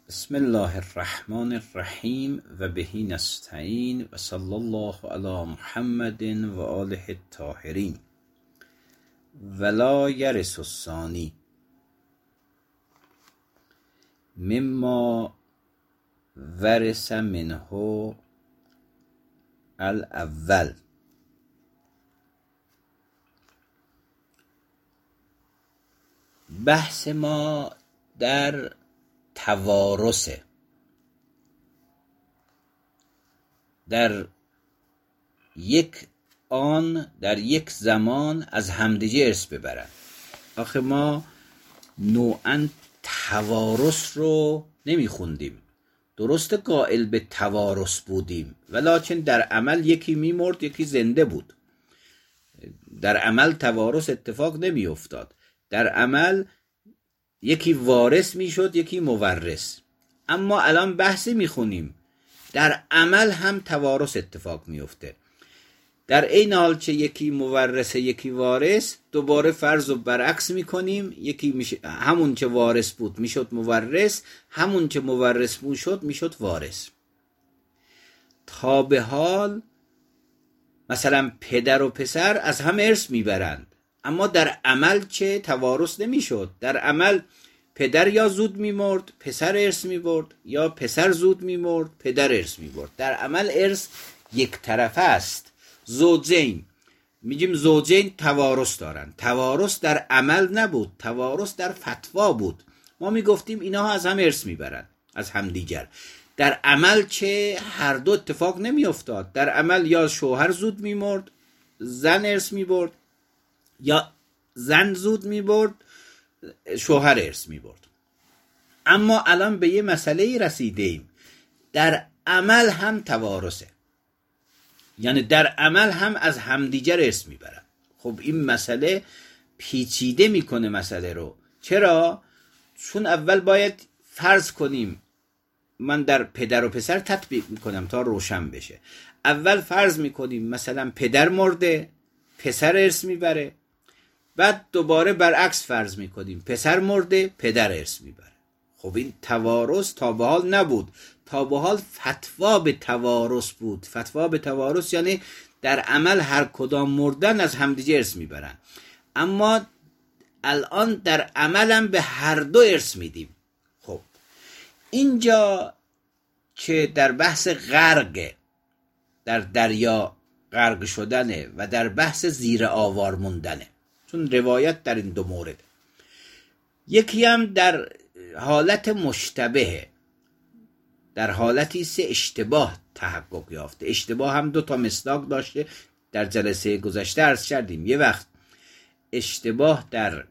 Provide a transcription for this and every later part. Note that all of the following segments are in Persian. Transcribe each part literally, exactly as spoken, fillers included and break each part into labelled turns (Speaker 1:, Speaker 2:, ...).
Speaker 1: بسم الله الرحمن الرحیم و بهی نستعین و صلی الله علی محمد و آله الطاهرین. ولا یرث الثانی مما ورث منه الاول. بحث ما در توارث، در یک آن در یک زمان از همدیگه ارث ببرن. آخه ما نوعا توارث رو نمیخوندیم، درست قائل به توارث بودیم ولکن در عمل یکی میمرد یکی زنده بود. در عمل توارث اتفاق نمی افتاد، در عمل یکی وارث میشد یکی مورث. اما الان بحثی میخونیم در عمل هم توارث اتفاق میفته. در این حال چه یکی مورث یکی وارث، دوباره فرض و برعکس میکنیم. یکی میشه همون چه وارث بود میشد مورث، همون چه مورث بود شد میشد وارث. تا به حال مثلا پدر و پسر از هم ارث میبرند، اما در عمل چه توارث نمیشد. در عمل پدر یا زود میمرد پسر ارث میبرد، یا پسر زود میمرد پدر ارث میبرد. در عمل ارث یک طرفه است. زوجین میگیم زوجین توارث دارن. توارث در عمل نبود، توارث در فتوا بود. ما میگفتیم اینها از هم ارث میبرن، از همدیگر. در عمل چه هر دو اتفاق نمیافتاد. در عمل یا شوهر زود میمرد زن ارث میبرد، یا زن زود میبرد شوهر ارث میبرد. اما الان به یه مسئله رسیده ایم، در عمل هم توارثه، یعنی در عمل هم از همدیگر ارث میبرن. خب این مسئله پیچیده میکنه مسئله رو. چرا؟ چون اول باید فرض کنیم، من در پدر و پسر تطبیق میکنم تا روشن بشه. اول فرض میکنیم مثلا پدر مرده پسر ارث میبره، بعد دوباره برعکس فرض میکنیم پسر مرده پدر ارث میبره. خب این توارث تا به حال نبود. تا به حال فتوا به توارث بود. فتوا به توارث یعنی در عمل هر کدام مردن از همدیگه ارث میبرن، اما الان در عملم به هر دو ارث میدیم. خب اینجا که در بحث غرق، در دریا غرق شدنه و در بحث زیر آوار موندنه، چون روایت در این دو مورد. یکی هم در حالت مشتبهه، در حالتی سه اشتباه تحقق یافته. اشتباه هم دو تا مصداق داشته، در جلسه گذشته عرض کردیم. یه وقت اشتباه در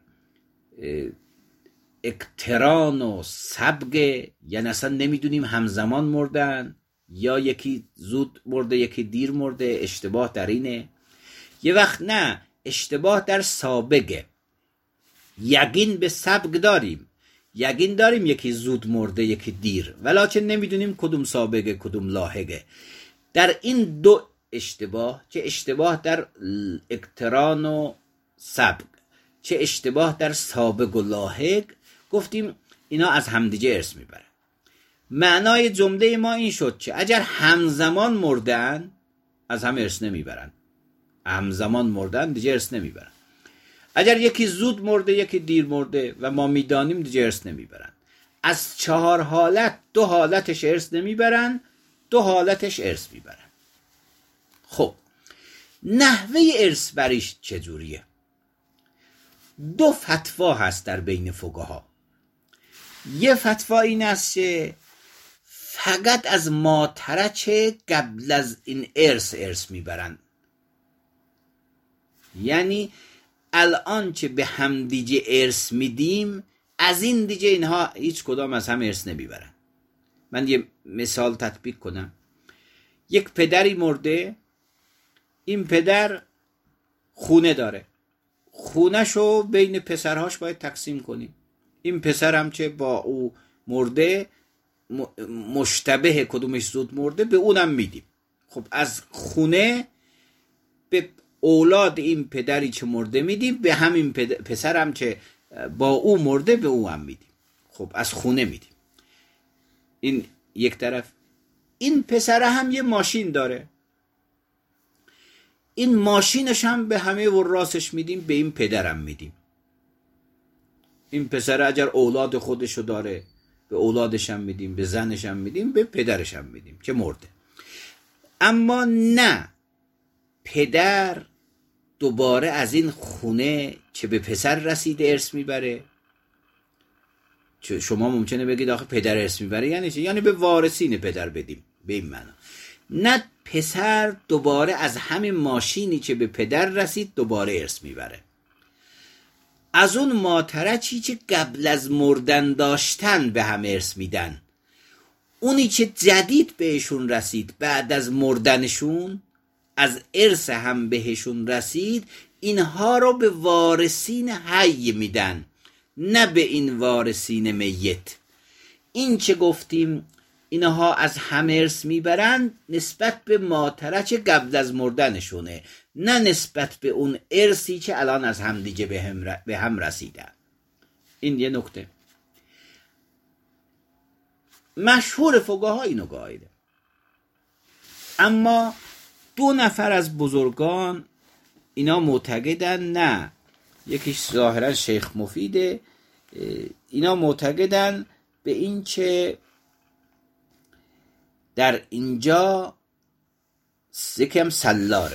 Speaker 1: اقتران و سبق، یعنی اصلا نمیدونیم همزمان مردن یا یکی زود مرده یکی دیر مرده، اشتباه در اینه. یه وقت نه، اشتباه در سابقه. یقین به سبق داریم، یقین داریم یکی زود مرده یکی دیر، ولکن نمیدونیم کدوم سابقه کدوم لاحقه. در این دو اشتباه، چه اشتباه در اقتران و سبق چه اشتباه در سابق و لاحق، گفتیم اینا از همدیگه ارث میبرن. معنای جمله ما این شد که اگر همزمان مردن از هم ارث نمیبرن، همزمان مردن دیگه ارث نمیبرن. اگر یکی زود مرده یکی دیر مرده و ما میدانیم دیگه ارث نمیبرن. از چهار حالت دو حالتش ارث نمیبرن، دو حالتش ارث میبرن. خب نحوه ارث بریش چجوریه؟ دو فتوا هست در بین فقها. یه فتوا این است که فقط از ماترچه قبل از این ارث ارث میبرن، یعنی الان که به هم دیگه ارث میدیم از این دیگه اینها هیچ کدام از هم ارث نمیبرن. من یه مثال تطبیق کنم. یک پدری مرده، این پدر خونه داره، خونهشو بین پسرهاش باید تقسیم کنیم. این پسر هم که با او مرده مشتبه کدومش زود مرده به اونم میدیم. خب از خونه به اولاد این پدری که مرده میدیم، به همین پسر هم که با او مرده به او هم میدیم. خب از خونه میدیم. این یک طرف. این پسره هم یه ماشین داره، این ماشینش هم به همه وراسش میدیم، به این پدرم میدیم. این پسره اگر اولاد خودشو داره به اولادش هم میدیم، به زنش هم میدیم، به پدرش هم میدیم که مرده. اما نه، پدر دوباره از این خونه که به پسر رسیده ارث میبره. شما ممکنه بگید آخه پدر ارث میبره یعنی چی؟ یعنی به وارثین پدر بدیم، به این معنا. نه، پسر دوباره از همین ماشینی که به پدر رسید دوباره ارث میبره، از اون ماترچی که قبل از مردن داشتن به هم ارث میدن. اونی که جدید بهشون رسید بعد از مردنشون، از ارث هم بهشون رسید، اینها رو به وارثین حی میدن، نه به این وارثین میت. این که گفتیم اینها از هم ارث میبرن نسبت به ماترچ قبل از مردنشونه، نه نسبت به اون ارثی که الان از هم دیگه به هم, ر... به هم رسیدن. این یه نکته مشهور فقها اینو قائله. اما دو نفر از بزرگان اینا معتقدن نه، یکیش ظاهرا شیخ مفیده، اینا معتقدن به این که در اینجا یکم سلاره.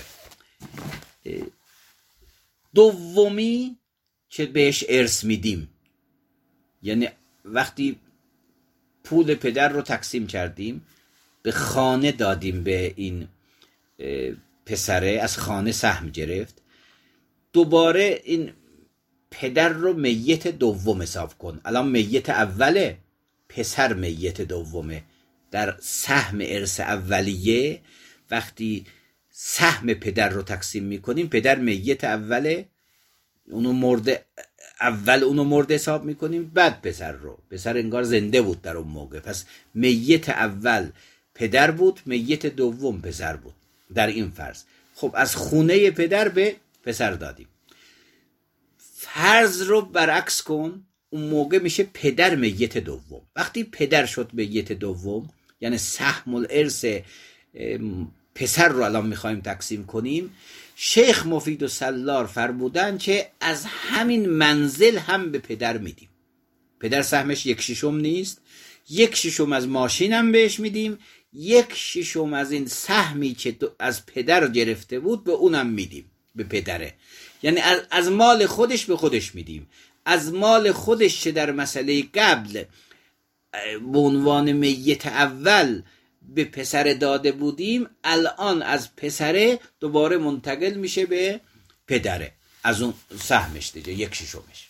Speaker 1: دومی که بهش ارث میدیم، یعنی وقتی پول پدر رو تقسیم کردیم، به خانه دادیم به این پسره، از خانه سهم گرفت، دوباره این پدر رو میت دوم حساب کن. الان میت اوله، پسر میت دومه. در سهم ارث اولیه وقتی سهم پدر رو تقسیم میکنیم، پدر میت اوله، اونو مرده اول اونو مرده حساب میکنیم، بعد پسر رو. پسر انگار زنده بود در اون موقع، پس میت اول پدر بود، میت دوم پسر بود در این فرض. خب از خونه پدر به پسر دادیم. فرض رو برعکس کن، اون موقع میشه پدر میت دوم. وقتی پدر شد میت دوم، یعنی سهم الارث پسر رو الان میخوایم تقسیم کنیم، شیخ مفید و سلار فرمودن که از همین منزل هم به پدر میدیم. پدر سهمش یک ششم نیست، یک ششم از ماشین هم بهش میدیم، یک ششم از این سهمی که از پدر گرفته بود به اونم میدیم، به پدره. یعنی از, از مال خودش به خودش میدیم. از مال خودش که در مسئله قبل به عنوان میت اول به پسر داده بودیم، الان از پسره دوباره منتقل میشه به پدره، از اون سهمش دیگه، یک ششمش.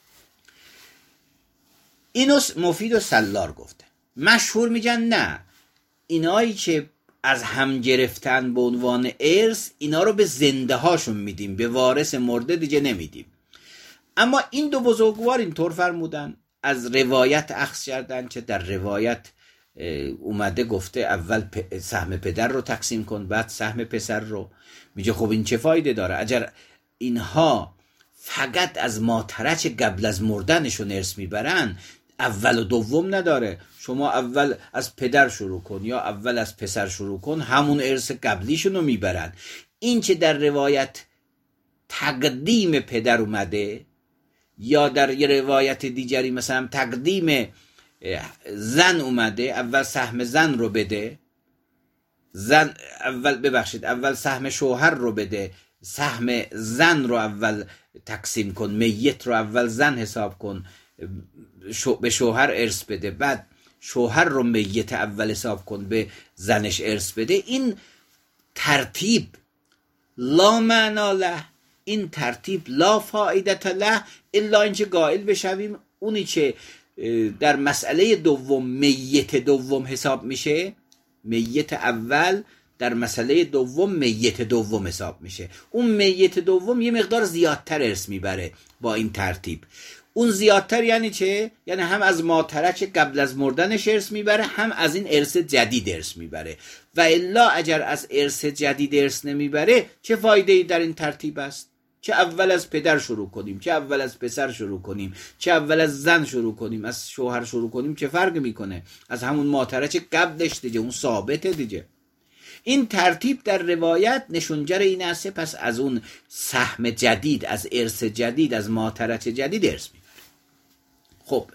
Speaker 1: اینو مفید و سلار گفته. مشهور میگن نه، اینایی که از هم گرفتن به عنوان ارث، اینا رو به زنده هاشون میدیم، به وارث مرده دیگه نمیدیم. اما این دو بزرگوار اینطور فرمودن، از روایت اخذ کردن که در روایت اومده گفته اول سهم پدر رو تقسیم کن، بعد سهم پسر رو. میگه خب این چه فایده داره؟ اگر اینها فقط از ماترچ قبل از مردنشون ارث میبرن، اول و دوم نداره. شما اول از پدر شروع کن یا اول از پسر شروع کن، همون ارث قبلیشون رو میبرن. این که در روایت تقدیم پدر اومده، یا در یه روایت دیگری مثلا تقدیم زن اومده، اول سهم زن رو بده، زن اول ببخشید اول سهم شوهر رو بده، سهم زن رو اول تقسیم کن، میت رو اول زن حساب کن، شو به شوهر ارث بده، بعد شوهر رو میت اول حساب کن، به زنش ارث بده. این ترتیب لا معنا له، این ترتیب لا فائدت له، الا اینکه قائل بشویم اونی که در مسئله دوم میت دوم حساب میشه، میت اول در مسئله دوم میت دوم حساب میشه. اون میت دوم یه مقدار زیادتر ارث میبره با این ترتیب. اون زیادتر یعنی چه؟ یعنی هم از ماترچ قبل از مردنش ارث میبره، هم از این ارث جدید ارث میبره. و الا اگر از ارث جدید ارث نمیبره، چه فایده ای در این ترتیب است؟ چه اول از پدر شروع کنیم، چه اول از پسر شروع کنیم، چه اول از زن شروع کنیم، از شوهر شروع کنیم، چه فرق میکنه؟ از همون ماترچ قبلش دیگه، اون ثابته دیگه. این ترتیب در روایت نشونجر این است پس از اون سهم جدید، از ارث جدید، از ماترچ جدید ارث میبره. خب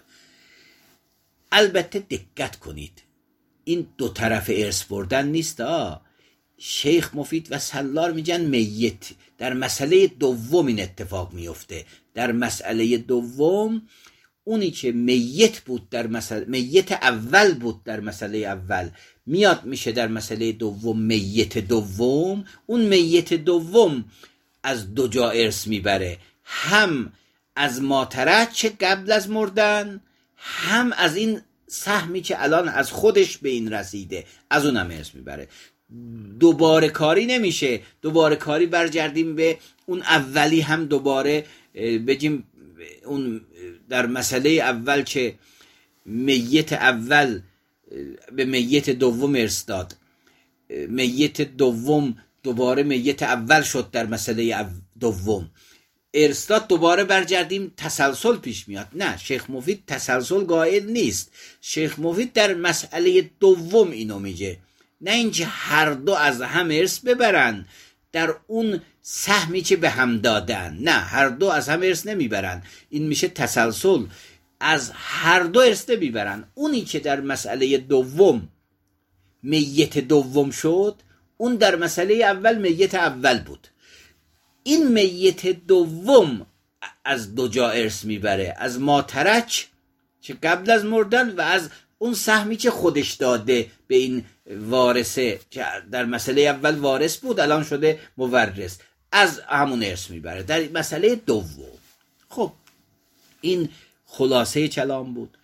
Speaker 1: البته دقت کنید، این دو طرف ارث بردن نیست. آه شیخ مفید و سالار میگن میت. در مسئله دوم این اتفاق میفته. در مسئله دوم اونی که میت بود در مسئله میت اول بود در مسئله اول میاد میشه در مسئله دوم میت دوم. اون میت دوم از دو جا ارث میبره، هم از ماترچ قبل از مردن، هم از این سهمی که الان از خودش به این رسیده، از اونم ارث میبره. دوباره کاری نمیشه. دوباره کاری برگردیم به اون اولی، هم دوباره بگیم اون در مسئله اول که میت اول به میت دوم ارث داد، میت دوم دوباره میت اول شد در مسئله دوم ارث داد، دوباره برگردیم تسلسل پیش میاد. نه، شیخ مفید تسلسل قائل نیست. شیخ مفید در مسئله دوم اینو میگه، نه اینکه هر دو از هم ارث ببرن در اون سهمی که به هم دادن. نه، هر دو از هم ارث نمیبرن. این میشه تسلسل. از هر دو ارث نمیبرن. اونی که در مسئله دوم میت دوم شد، اون در مسئله اول میت اول بود. این میت دوم از دو جا ارث میبره، از ماترچ که قبل از مردن و از اون سهمی که خودش داده به این وارثه که در مسئله اول وارث بود الان شده مورث، از همون ارث میبره در مسئله دوم. خب این خلاصه کلام بود.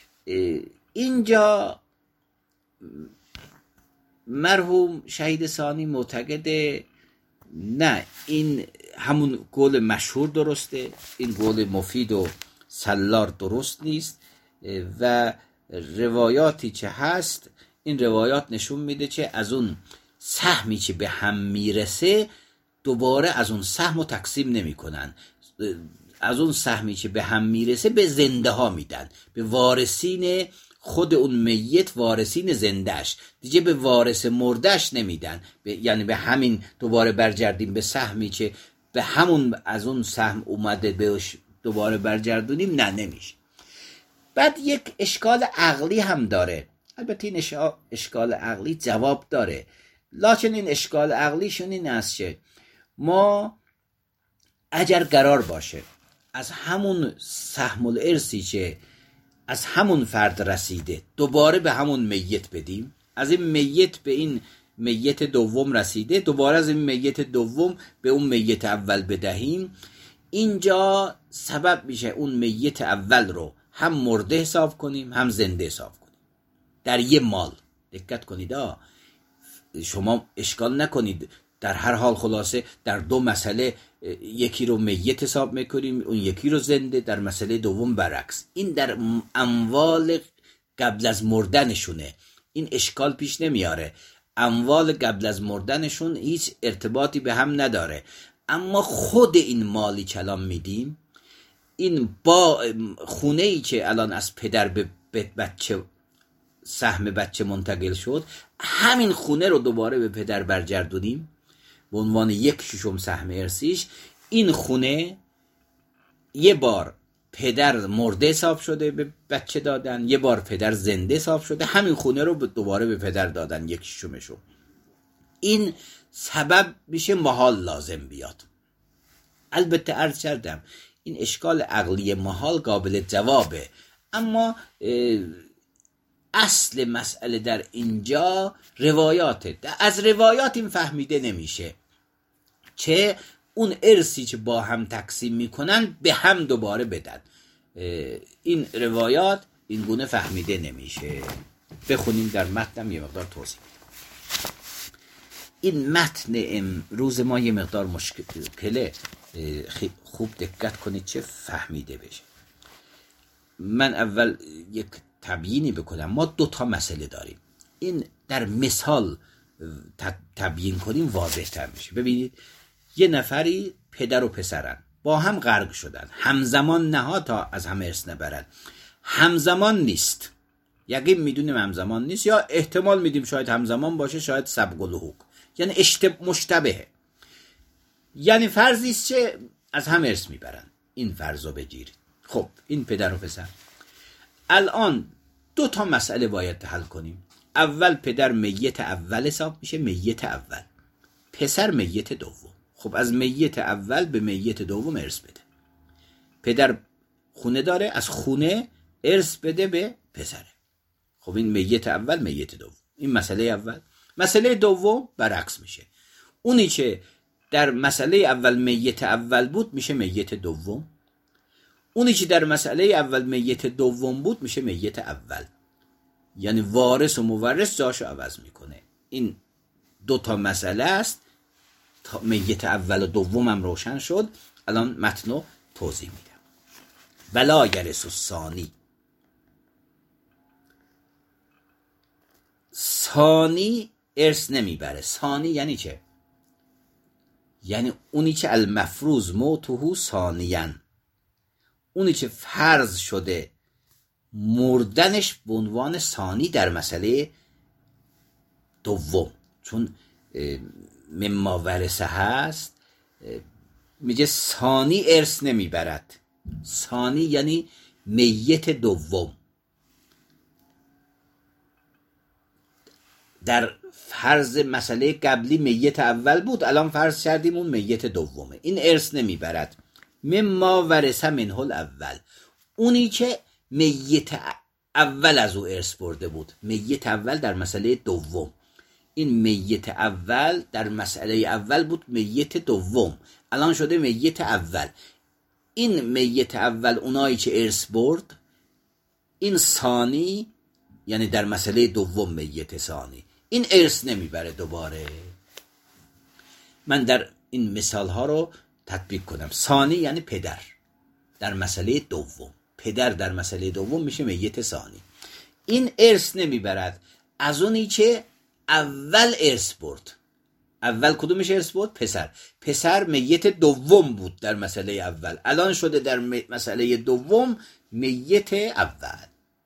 Speaker 1: اینجا مرحوم شهید ثانی معتقده نه، این همون قول مشهور درسته، این قول مفید و سالار درست نیست و روایاتی که هست، این روایات نشون میده که از اون سهمی که به هم میرسه دوباره از اون سهم رو تقسیم نمی کنن. از اون سهمی که به هم میرسه به زنده ها میدن، به وارثین خود اون میت، وارثین زندهش، دیگه به وارث مردهش نمیدن. یعنی به همین دوباره برگردیم به سهمی که به همون از اون سهم اومده بهش دوباره برگردونیم، نه نمیشه. بعد یک اشکال عقلی هم داره. البته این اشکال عقلی جواب داره، لکن این اشکال عقلیشون این است که ما اگر قرار باشه از همون سهم الارثی که از همون فرد رسیده دوباره به همون میت بدیم، از این میت به این میت دوم رسیده دوباره از این میت دوم به اون میت اول بدهیم، اینجا سبب میشه اون میت اول رو هم مرده حساب کنیم هم زنده حساب کنیم در یه مال. دقت کنید، آه شما اشکال نکنید، در هر حال خلاصه در دو مسئله یکی رو میت حساب میکنیم اون یکی رو زنده، در مسئله دوم برعکس. این در اموال قبل از مردنشونه، این اشکال پیش نمیاره. اموال قبل از مردنشون هیچ ارتباطی به هم نداره، اما خود این مالی که الان میدیم، این با خونه ای که الان از پدر به بچه سهم بچه منتقل شد، همین خونه رو دوباره به پدر برگردونیم به عنوان یک ششم سهم ارثیش. این خونه یه بار پدر مرده حساب شده به بچه دادن، یه بار پدر زنده حساب شده، همین خونه رو دوباره به پدر دادن یک ششمشو. این سبب میشه محال لازم بیاد. البته عرض کردم این اشکال عقلی محال قابل جوابه، اما اصل مسئله در اینجا روایاته. از روایات این فهمیده نمیشه که اون ارثی که با هم تقسیم میکنن به هم دوباره بدن. این روایات این گونه فهمیده نمیشه. بخونیم در متنم یه مقدار توضیح. این متن امروز ما یه مقدار مشکله، خوب دقت کنید چه فهمیده بشه. من اول یک تبیینی بکنم. ما دو تا مسئله داریم، این در مثال تبیین کنیم واضح تر میشه. ببینید، یه نفری پدر و پسرن، با هم غرق شدن، همزمان نه تا از هم ارث نبرن. همزمان نیست، یقین میدونیم همزمان نیست، یا احتمال میدیم شاید همزمان باشه، شاید سبق الحقوق، یعنی اشتب مشتبهه. یعنی فرضی است که از هم ارث میبرن، این فرضو بگیرید. خب این پدر و پسر. الان دو تا مسئله باید حل کنیم. اول پدر میت اول حساب میشه، میت اول. پسر میت دوم. خب از میت اول به میت دوم ارث بده. پدر خونه داره، از خونه ارث بده به پسره. خب این میت اول میت دوم. این مسئله اول. مسئله دوم برعکس میشه. اونی که در مسئله اول میت اول بود میشه میت دوم. اونی که در مسئله اول میت دوم بود میشه میت اول. یعنی وارث و مورث جاشو عوض میکنه. این دو تا مسئله است. میت اول و دوم هم روشن شد. الان متنو توضیح میدم. ولا یرث الثانی. ثانی ارث نمیبره. ثانی یعنی چه؟ یعنی اونی که المفروض موته ثانیاً، اونی که فرض شده مردنش به عنوان ثانی در مسئله دوم، چون مما ورثه هست، میگه ثانی ارث نمیبرد. ثانی یعنی میت دوم. در فرض مسئله قبلی میت اول بود، الان فرض کردیم اون میت دومه، این ارث نمیبرد. مما ورثه منه الاول، اونی که میت اول از او ارث برده بود. میت اول در مسئله دوم، این میت اول در مسئله اول بود میت دوم، الان شده میت اول. این میت اول اونایی که ارث برد، این ثانی یعنی در مسئله دوم میت ثانی، این ارث نمیبره دوباره. من در این مثال ها رو تطبیق کنم. ثانی یعنی پدر در مسئله دوم، پدر در مسئله دوم میشه میت ثانی. این ارث نمیبرد از اونی که اول ارث برد. اول کدومش ارث برد؟ پسر. پسر میت دوم بود در مسئله اول، الان شده در مسئله دوم میت اول.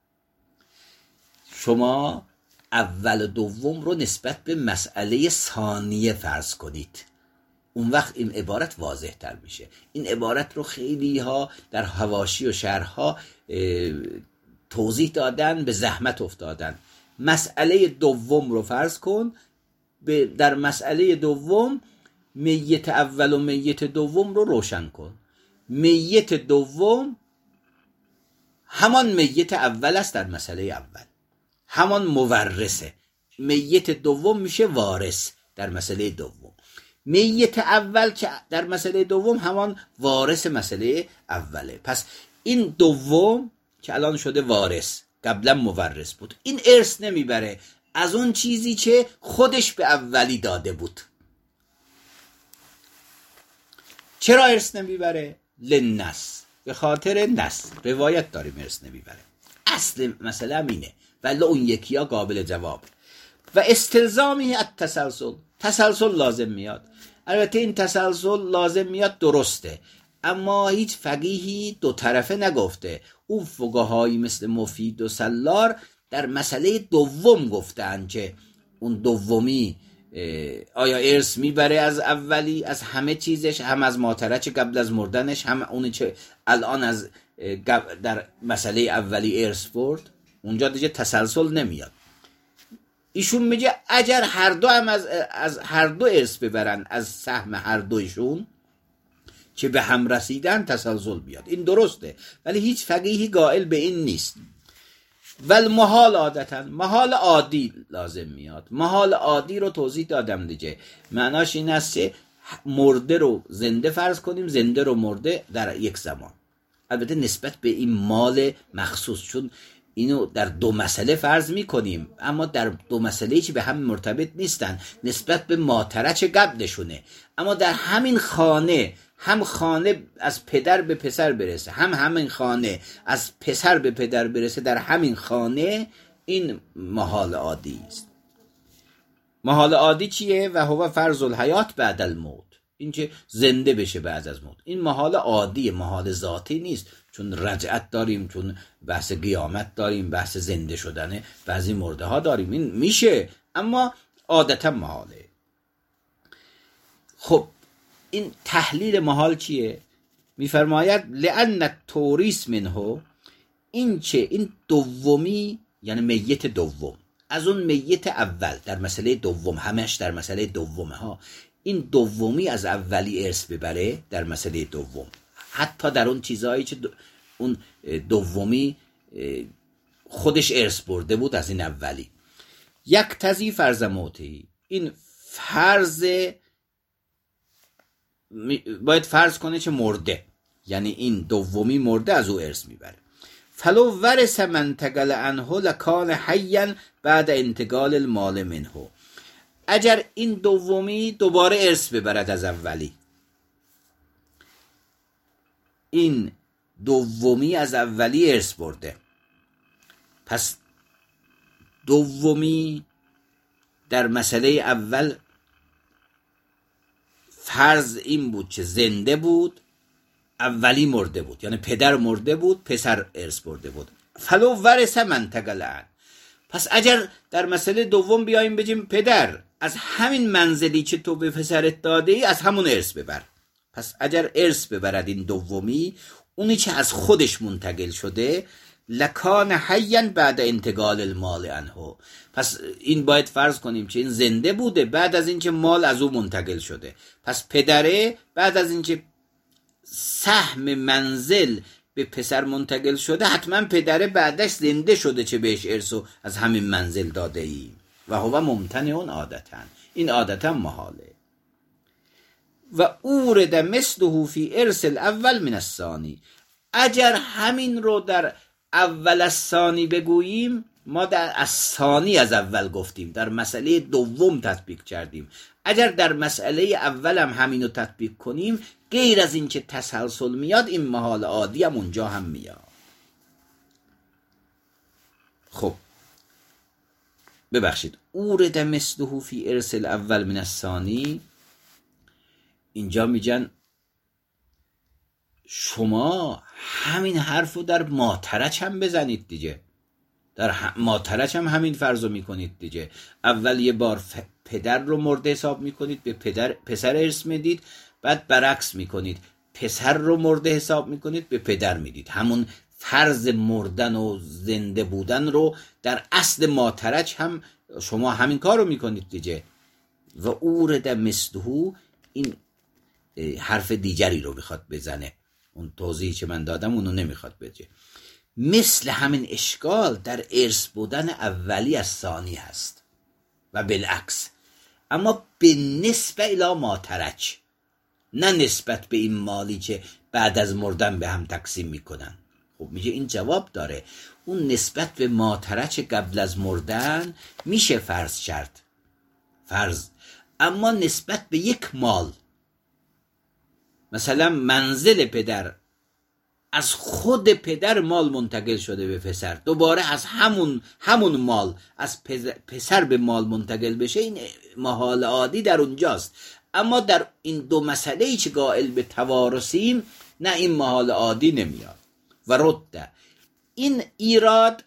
Speaker 1: شما اول و دوم رو نسبت به مسئله ثانیه فرض کنید، اون وقت این عبارت واضح تر میشه. این عبارت رو خیلی ها در حواشی و شرحها توضیح دادن، به زحمت افتادن. مسئله دوم رو فرض کن، در مسئله دوم میت اول و میت دوم رو روشن کن. میت دوم همان میت اول است در مسئله اول، همان مورثه. میت دوم میشه وارث در مسئله دوم. میت اول که در مسئله دوم همان وارث مسئله اوله. پس این دوم که الان شده وارث، قبلا مورث بود، این ارث نمیبره از اون چیزی که خودش به اولی داده بود. چرا ارث نمیبره؟ لنس، به خاطر نس. روایت داریم ارث نمیبره. اصل مسئله هم اینه، ولی اون یکی ها قابل جواب. و استلزامی التسلسل، تسلسل لازم میاد. البته این تسلسل لازم میاد درسته، اما هیچ فقیهی دو طرفه نگفته. اون فقهایی مثل مفید و سلار در مسئله دوم گفتن که اون دومی آیا ارث میبره از اولی، از همه چیزش، هم از ماترچ قبل از مردنش، هم اونی که الان از در مسئله اولی ارث برد. اونجا دیگه تسلسل نمیاد. ایشون میگه اگر هر دو هم از, از هر دو ارث ببرن، از سهم هر دویشون که به هم رسیدن، تسلسل بیاد. این درسته، ولی هیچ فقیهی قائل به این نیست. ول محال عادتا، محال عادی لازم میاد. محال عادی رو توضیح دادم دیگه. معناش این است که مرده رو زنده فرض کنیم، زنده رو مرده در یک زمان. البته نسبت به این مال مخصوص، چون اینو در دو مسئله فرض میکنیم، اما در دو مسئله که به هم مرتبط نیستن، نسبت به ماترچ قبلشونه. اما در همین خانه، هم خانه از پدر به پسر برسه، هم همین خانه از پسر به پدر برسه، در همین خانه، این محال عادی است. محال عادی چیه؟ و هو فرض الحیات بعد الموت. این که زنده بشه بعد از موت. این محال عادیه، محال ذاتی نیست، چون رجعت داریم، چون بحث قیامت داریم، بحث زنده شدن بعضی مرده ها داریم، این میشه، اما عادتا محاله. خب این تحلیل محال چیه؟ میفرماید لأن التوریث منه، این چه این دومی یعنی میت دوم از اون میت اول در مسئله دوم، همش در مسئله دومه ها، این دومی از اولی ارث ببره در مسئله دوم، حتی در اون چیزهایی که اون دومی خودش ارث برده بود از این اولی. یک تزی فرض موتی، این فرض باید فرض کنه که مرده، یعنی این دومی مرده از او ارث میبره. فلو ورث من انتقل عنه لکان حیا بعد انتقال المال منه، اگر این دومی دوباره ارث ببرد از اولی، این دومی از اولی ارث برده، پس دومی در مسئله اول فرض این بود که زنده بود، اولی مرده بود، یعنی پدر مرده بود، پسر ارث برده بود. فلو ورث من انتقل عنه، پس اگر در مسئله دوم بیاییم بگیم پدر از همین منزلی که تو به پسرت داده ای از همون ارث ببر، پس اگر ارث ببرد این دومی، اونی که از خودش منتقل شده، لکان حیا بعد انتقال المال عنه، پس این باید فرض کنیم که این زنده بوده بعد از اینکه مال از او منتقل شده، پس پدره بعد از اینکه سهم منزل به پسر منتقل شده، حتما پدره بعدش زنده شده چه بهش ارثو از همین منزل داده ای و هو ممتنع اون عادتا، این عادتا محاله. و اورد مثله فی ارث الاول من الثانی، اگر همین رو در اول از ثانی بگوییم، ما در از ثانی از اول گفتیم، در مسئله دوم تطبیق کردیم، اگر در مسئله اول هم همین رو تطبیق کنیم، غیر از این که تسلسل میاد، این محال عادی هم اونجا هم میاد. خب ببخشید، اورد مثله فی ارث الاول من الثانی، اینجا میگن شما همین حرف رو در ماترچ هم بزنید دیگه، در ماترچ هم همین فرض رو میکنید دیگه، اول یه بار ف... پدر رو مرده حساب میکنید، به پدر پسر ارث میدید، بعد برعکس میکنید، پسر رو مرده حساب میکنید، به پدر میدید، همون فرض مردن و زنده بودن رو در اصل ماترچ هم شما همین کار رو میکنید دیگه. و اورد مثله، این حرف دیگری رو میخواد بزنه، اون توضیحی که من دادم اونو نمیخواد بگه. مثل همین اشکال در ارث بودن اولی از ثانی هست و بالعکس، اما به نسبت الی ماترچ، نه نسبت به این مالی که بعد از مردن به هم تقسیم میکنن. خب میگه این جواب داره، اون نسبت به ماترچ قبل از مردن میشه فرض کرد، فرض، اما نسبت به یک مال، مثلا منزل پدر، از خود پدر مال منتقل شده به پسر، دوباره از همون همون مال از پسر به مال منتقل بشه، این محال عادی در اونجاست. اما در این دو مسئله ای که قائل به توارثیم، نه این محال عادی نمیاد. و رد، این ایراد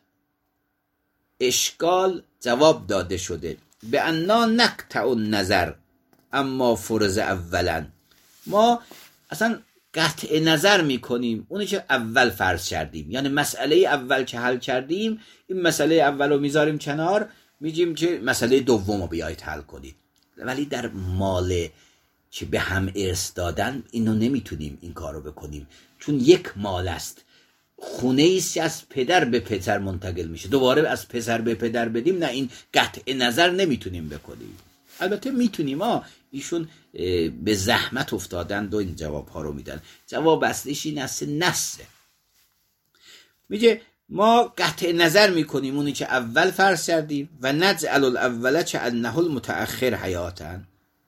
Speaker 1: اشکال جواب داده شده، به انا نقطع النظر اما فرض اولا، ما اصلا قطع نظر میکنیم اونی که اول فرض کردیم، یعنی مسئله اول که حل کردیم، این مسئله اول رو میذاریم کنار، میگیم که مسئله دوم رو بیایید حل کنید. ولی در مال که به هم ارث دادن اینو نمیتونیم این کار رو بکنیم، چون یک مال است، خونه ایست از پدر به پسر منتقل میشه، دوباره از پسر به پدر بدیم، نه، این قطع نظر نمیتونیم بکنیم. البته میتونیم، ها ایشون به زحمت افتادن و این جواب ها رو میدن. جواب اصلیش این است، نسه میگه ما قطع نظر میکنیم اونی که اول فرض کردیم، و نجعل الاول چه انه المتأخر حیاتا،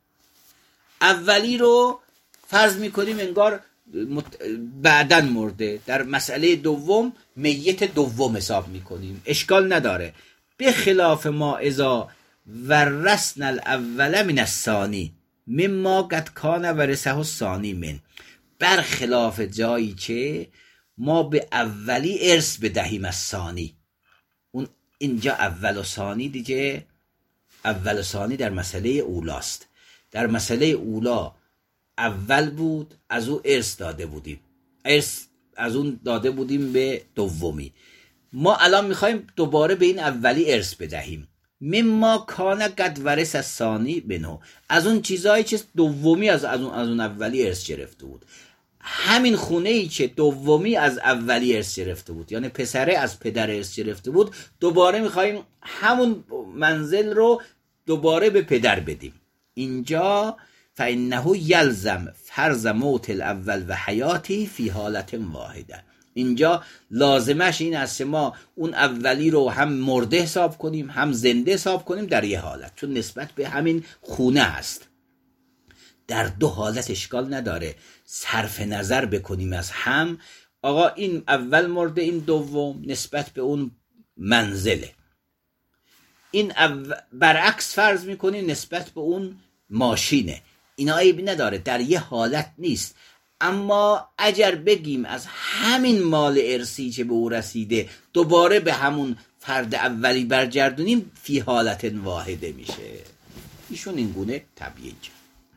Speaker 1: اولی رو فرض میکنیم انگار مت... بعدن مرده، در مسئله دوم میت دوم حساب میکنیم، اشکال نداره. به خلاف ما اذا ورثنا الاول من الثانی، مما قد کان ورثه ثانی من، برخلاف جایی که ما به اولی ارث بدهیم از ثانی. اون اینجا اول و ثانی دیگه، اول و ثانی در مسئله اولاست. در مسئله اولا اول بود، از او ارث داده بودیم، ارث از اون داده بودیم به دومی. ما الان میخوایم دوباره به این اولی ارث بدهیم. مما کان قد ورث از ثانی منه، از اون چیزایی که دومی از از اون از اون اولی ارث گرفته بود. همین خونه ای که دومی از اولی ارث گرفته بود، یعنی پسره از پدر ارث گرفته بود، دوباره میخوایم همون منزل رو دوباره به پدر بدیم. اینجا فانه یلزم فرض موت الاول و حیاتی فی حالت واحده. اینجا لازمش این است ما اون اولی رو هم مرده حساب کنیم هم زنده حساب کنیم در یه حالت، چون نسبت به همین خونه است. در دو حالت اشکال نداره صرف نظر بکنیم از هم، آقا این اول مرده این دوم نسبت به اون منزله، این اول برعکس فرض میکنیم نسبت به اون ماشینه. اینا عیبی نداره، در یه حالت نیست. اما اگر بگیم از همین مال ارثی که به او رسیده دوباره به همون فرد اولی برگردونیم، فی حالت واحده میشه. ایشون این گونه تبیین کرد.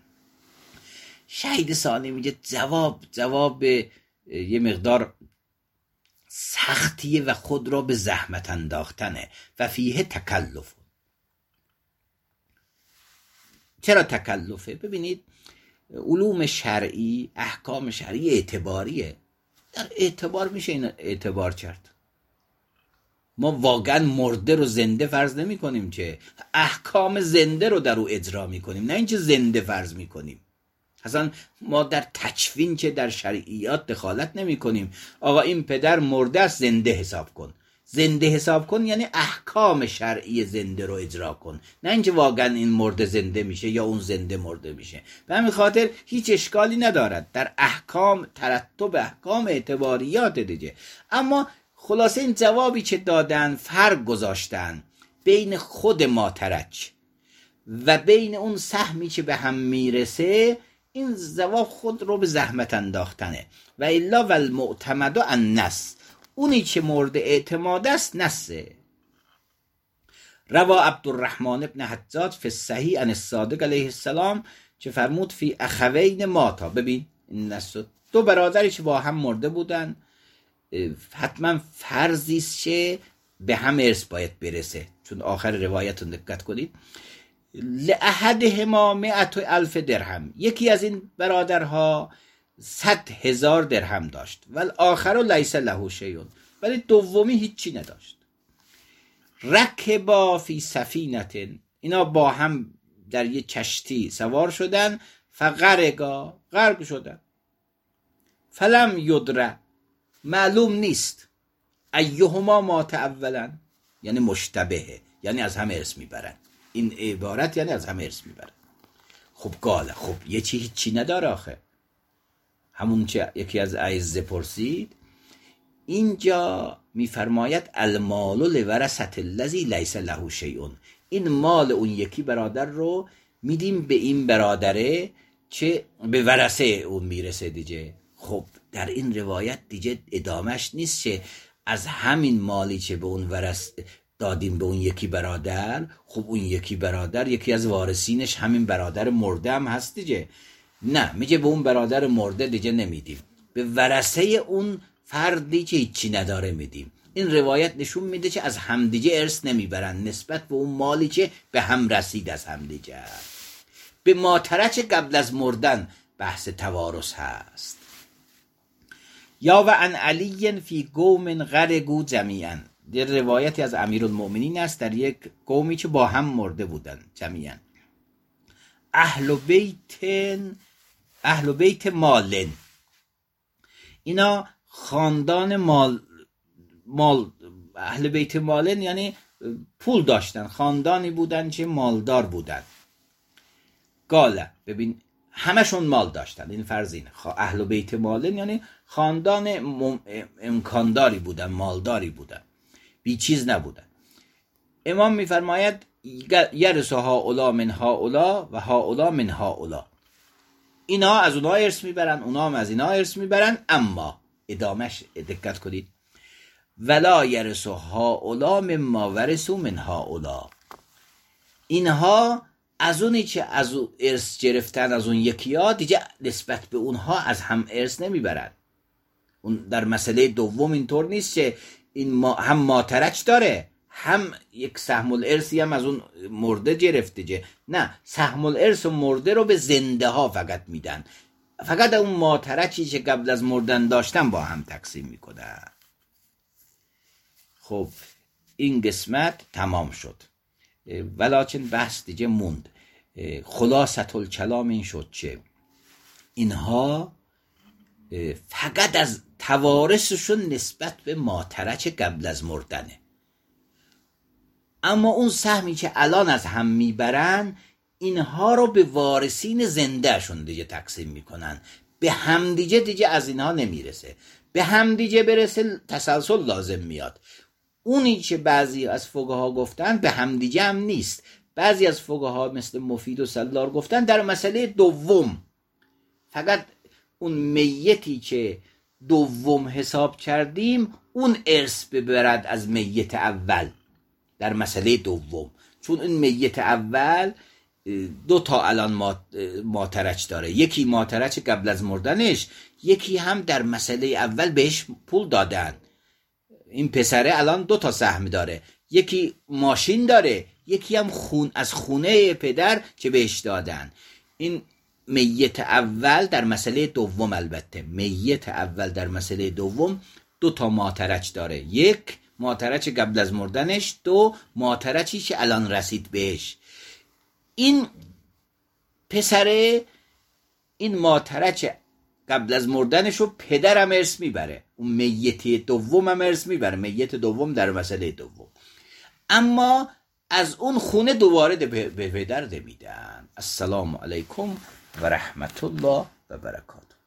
Speaker 1: شهید ثانی میگه جواب جواب یه مقدار سختیه و خود را به زحمت انداختنه و فیه تکلف. چرا تکلفه؟ ببینید علوم شرعی، احکام شرعی اعتباریه، در اعتبار میشه این اعتبار کرد. ما واقعا مرده رو زنده فرض نمی کنیم که احکام زنده رو در او اجرا می کنیم، نه اینکه زنده فرض می کنیم. اصلا ما در تکوین که در شرعیات دخالت نمی کنیم. آقا این پدر مرده است زنده حساب کن، زنده حساب کن یعنی احکام شرعی زنده رو اجرا کن، نه اینکه واقعا این مرده زنده میشه یا اون زنده مرده میشه. به همین خاطر هیچ اشکالی ندارد در احکام، ترتب احکام اعتباریات دیگه. اما خلاصه این جوابی که دادن فرق گذاشتن بین خود ماترک و بین اون سهمی که به هم میرسه. این جواب خود رو به زحمت انداختنه. و الا و المعتمد النص، اونی که مورد اعتماد است نصه. روا عبدالرحمن ابن حجاج فی الصحیح عن الصادق علیه السلام که فرمود فی اخوین ماتا. ببین این نص، دو برادری که با هم مرده بودن، حتما فرضی است که به هم ارث باید برسه، چون آخر روایت رو دقت کنید. لأحدهما مئة الف درهم، یکی از این برادرها صد هزار درهم داشت. ولی آخر لیس له شیء، ولی دومی هیچی نداشت. رکبا فی سفینة، اینا با هم در یک کشتی سوار شدن. فغرقا، غرق شدن. فلم یدر، معلوم نیست ایهما مات اولا، یعنی مشتبهه، یعنی از هم ارث میبرن. این عبارت یعنی از هم ارث میبرن. خب گاله، خب یه چی هیچی نداره آخه. همون چه یکی از اعزه پرسید، اینجا میفرماید المال لورثة الذی لیس له شیء، این مال اون یکی برادر رو میدیم به این برادره که به ورثه اون میرسه دیگه. خب در این روایت دیگه ادامش نیست که از همین مالی که به اون ورث دادیم به اون یکی برادر، خب اون یکی برادر یکی از وارثینش همین برادر مرده هم هست دیگه. نه، میگه به اون برادر مرده دیگه نمیدیم، به ورثه اون فردی که هیچی نداره میدیم. این روایت نشون میده که از همدیگه ارث نمیبرن نسبت به اون مالی که به هم رسید از همدیگه. به ماترک قبل از مردن بحث توارث هست. یا و عن علی فی قوم غرقوا جمیعا، در روایتی از امیرالمؤمنین است در یک قومی که با هم مرده بودن جمیعا. اهل بیت اهل بیت مالن، اینا خاندان مال مال اهل بیت مالن یعنی پول داشتن، خاندانی بودن که مالدار بودن. گاله، ببین همشون مال داشتن، این فرض اینه. اهل بیت مالن یعنی خاندان امکانداری بودن، مالداری بودن، بی چیز نبودن. امام میفرماید یرث هؤلاء من هؤلاء و هؤلاء من هؤلاء. اینا از اونها ارث میبرن، اونها هم از اینا ارث میبرن. اما ادامهش دقت کنید، ولا یرث هؤلاء مما ورثوا من هؤلاء. اینها از اونی که از اون ارث گرفتن از اون یکی ها دیگه نسبت به اونها از هم ارث نمیبرن. اون در مسئله دوم اینطور نیست که این ما هم ماترک داره هم یک سهم الارثی هم از اون مرده گرفته جه. نه، سهم الارث و مرده رو به زنده ها فقط میدن، فقط اون ماترکی که قبل از مردن داشتن با هم تقسیم میکنن. خب این قسمت تمام شد، ولیکن بحث دیگه موند. خلاصة الکلام این شد که اینها فقط از توارثشون نسبت به ماترک قبل از مردنه، اما اون سهمی که الان از هم میبرن اینها رو به وارثین زنده شون دیگه تقسیم میکنن، به همدیگه دیگه از اینها نمیرسه. به همدیگه برسه تسلسل لازم میاد. اونی که بعضی از فقها گفتن به همدیگه هم نیست، بعضی از فقها مثل مفید و سلار گفتن در مسئله دوم فقط اون میتی که دوم حساب کردیم اون ارث ببرد از میت اول در مسئله دوم، چون این میت اول دو تا الان ماترک داره، یکی ماترک قبل از مردنش، یکی هم در مسئله اول بهش پول دادن. این پسره الان دو تا سهم داره، یکی ماشین داره، یکی هم خون از خونه پدر که بهش دادن. این میت اول در مسئله دوم، البته میت اول در مسئله دوم دو تا ماترک داره، یک ماترک قبل از مردنش، دو ماترکی که الان رسید بهش. این پسره این ماترک قبل از مردنش رو پدرم ارث میبره، اون میت دوم هم ارث میبره، میت دوم در مسئله دوم، اما از اون خونه دوباره به پدر نمیدن. السلام علیکم و رحمت الله و برکاته.